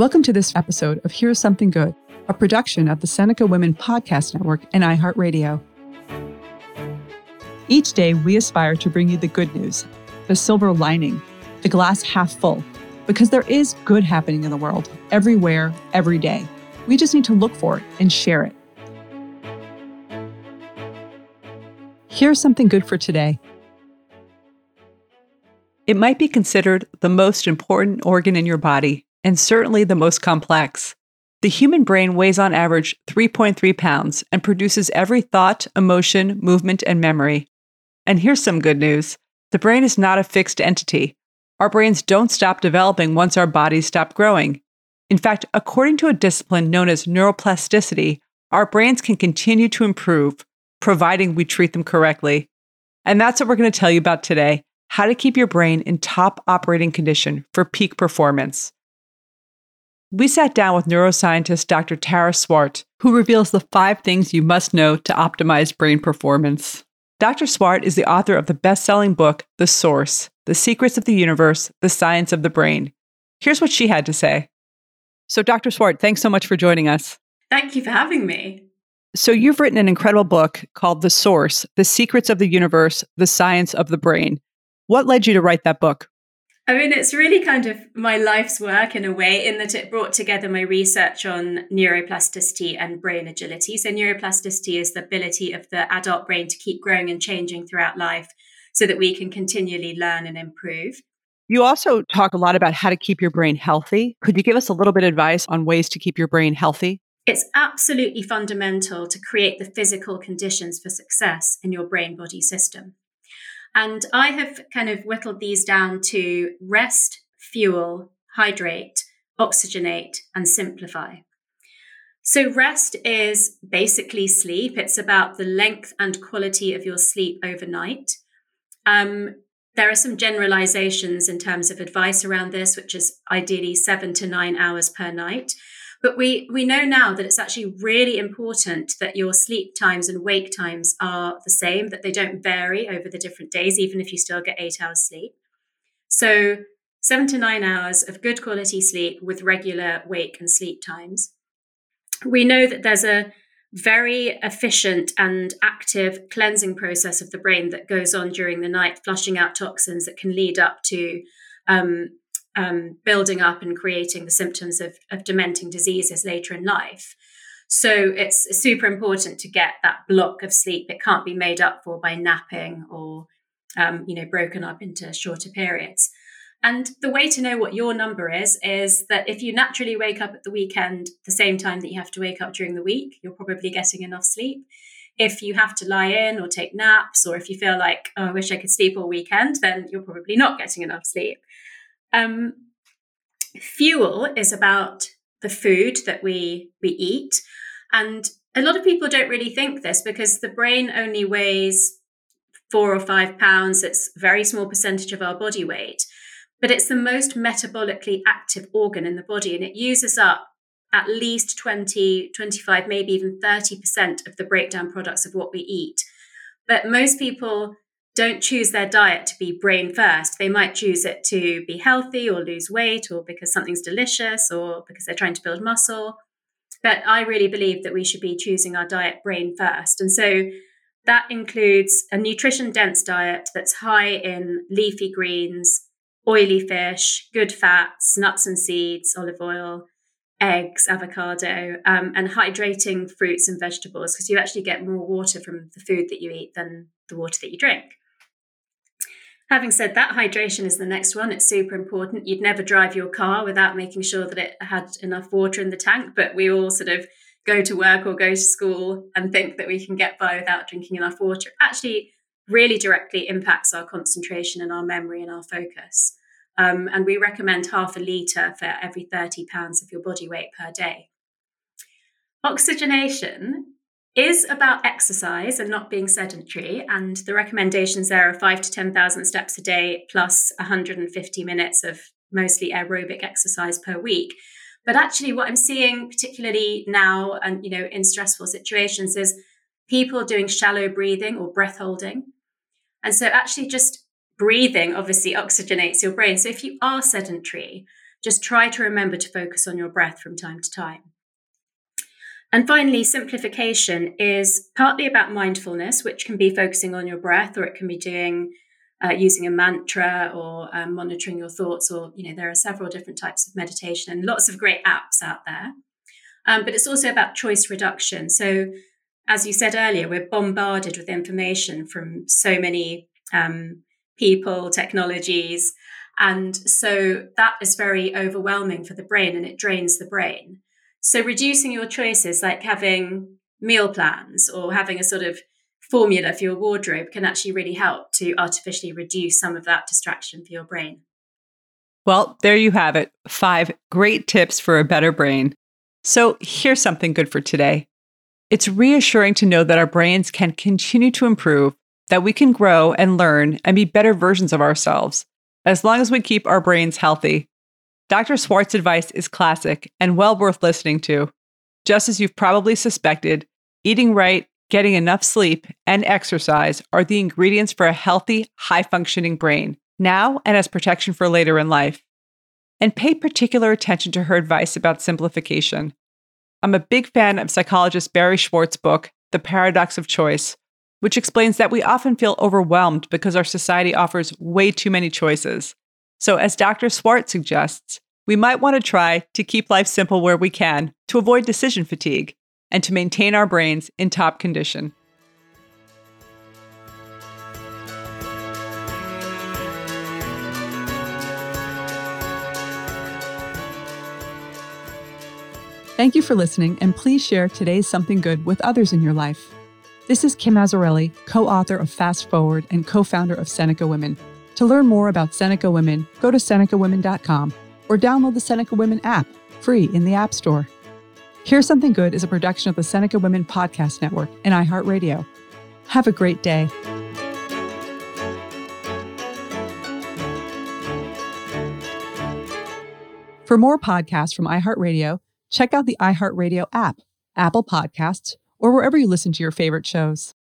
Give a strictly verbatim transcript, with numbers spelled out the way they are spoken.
Welcome to this episode of Here's Something Good, a production of the Seneca Women Podcast Network and iHeartRadio. Each day, we aspire to bring you the good news, the silver lining, the glass half full, because there is good happening in the world, everywhere, every day. We just need to look for it and share it. Here's something good for today. It might be considered the most important organ in your body, and certainly the most complex. The human brain weighs on average three point three pounds and produces every thought, emotion, movement, and memory. And here's some good news. The brain is not a fixed entity. Our brains don't stop developing once our bodies stop growing. In fact, according to a discipline known as neuroplasticity, our brains can continue to improve, providing we treat them correctly. And that's what we're going to tell you about today, how to keep your brain in top operating condition for peak performance. We sat down with neuroscientist Doctor Tara Swart, who reveals the five things you must know to optimize brain performance. Doctor Swart is the author of the best-selling book, The Source, The Secrets of the Universe, The Science of the Brain. Here's what she had to say. So Doctor Swart, thanks so much for joining us. Thank you for having me. So you've written an incredible book called The Source, The Secrets of the Universe, The Science of the Brain. What led you to write that book? I mean, it's really kind of my life's work in a way, in that it brought together my research on neuroplasticity and brain agility. So neuroplasticity is the ability of the adult brain to keep growing and changing throughout life so that we can continually learn and improve. You also talk a lot about how to keep your brain healthy. Could you give us a little bit of advice on ways to keep your brain healthy? It's absolutely fundamental to create the physical conditions for success in your brain-body system. And I have kind of whittled these down to rest, fuel, hydrate, oxygenate, and simplify. So rest is basically sleep. It's about the length and quality of your sleep overnight. Um, there are some generalizations in terms of advice around this, which is ideally seven to nine hours per night. But we, we know now that it's actually really important that your sleep times and wake times are the same, that they don't vary over the different days, even if you still get eight hours sleep. So seven to nine hours of good quality sleep with regular wake and sleep times. We know that there's a very efficient and active cleansing process of the brain that goes on during the night, flushing out toxins that can lead up to um, Um, building up and creating the symptoms of, of dementing diseases later in life. So it's super important to get that block of sleep. It can't be made up for by napping or, um, you know, broken up into shorter periods. And the way to know what your number is, is that if you naturally wake up at the weekend, the same time that you have to wake up during the week, you're probably getting enough sleep. If you have to lie in or take naps, or if you feel like, oh, I wish I could sleep all weekend, then you're probably not getting enough sleep. Um, fuel is about the food that we we eat. And a lot of people don't really think this because the brain only weighs four or five pounds. It's a very small percentage of our body weight, but it's the most metabolically active organ in the body. And it uses up at least twenty, twenty-five, maybe even thirty percent of the breakdown products of what we eat. But most people don't choose their diet to be brain first. They might choose it to be healthy or lose weight or because something's delicious or because they're trying to build muscle. But I really believe that we should be choosing our diet brain first. And so that includes a nutrition-dense diet that's high in leafy greens, oily fish, good fats, nuts and seeds, olive oil, eggs, avocado, um, and hydrating fruits and vegetables, because you actually get more water from the food that you eat than the water that you drink. Having said that, hydration is the next one. It's super important. You'd never drive your car without making sure that it had enough water in the tank, but we all sort of go to work or go to school and think that we can get by without drinking enough water. It actually really directly impacts our concentration and our memory and our focus. Um, and we recommend half a litre for every thirty pounds of your body weight per day. Oxygenation is about exercise and not being sedentary. And the recommendations there are five to ten thousand steps a day plus one hundred fifty minutes of mostly aerobic exercise per week. But actually what I'm seeing particularly now and, you know, in stressful situations is people doing shallow breathing or breath holding. And so actually just breathing obviously oxygenates your brain. So if you are sedentary, just try to remember to focus on your breath from time to time. And finally, simplification is partly about mindfulness, which can be focusing on your breath, or it can be doing uh, using a mantra, or um, monitoring your thoughts, or, you know, there are several different types of meditation and lots of great apps out there. Um, but it's also about choice reduction. So as you said earlier, we're bombarded with information from so many um, people, technologies. And so that is very overwhelming for the brain, and it drains the brain. So reducing your choices, like having meal plans or having a sort of formula for your wardrobe, can actually really help to artificially reduce some of that distraction for your brain. Well, there you have it. Five great tips for a better brain. So here's something good for today. It's reassuring to know that our brains can continue to improve, that we can grow and learn and be better versions of ourselves, as long as we keep our brains healthy. Doctor Swartz's advice is classic and well worth listening to. Just as you've probably suspected, eating right, getting enough sleep, and exercise are the ingredients for a healthy, high-functioning brain, now and as protection for later in life. And pay particular attention to her advice about simplification. I'm a big fan of psychologist Barry Schwartz's book, The Paradox of Choice, which explains that we often feel overwhelmed because our society offers way too many choices. So as Doctor Swartz suggests, we might want to try to keep life simple where we can to avoid decision fatigue and to maintain our brains in top condition. Thank you for listening, and please share today's Something Good with others in your life. This is Kim Azzarelli, co-author of Fast Forward and co-founder of Seneca Women. To learn more about Seneca Women, go to Seneca Women dot com or download the Seneca Women app, free in the App Store. Here's Something Good is a production of the Seneca Women Podcast Network and iHeartRadio. Have a great day. For more podcasts from iHeartRadio, check out the iHeartRadio app, Apple Podcasts, or wherever you listen to your favorite shows.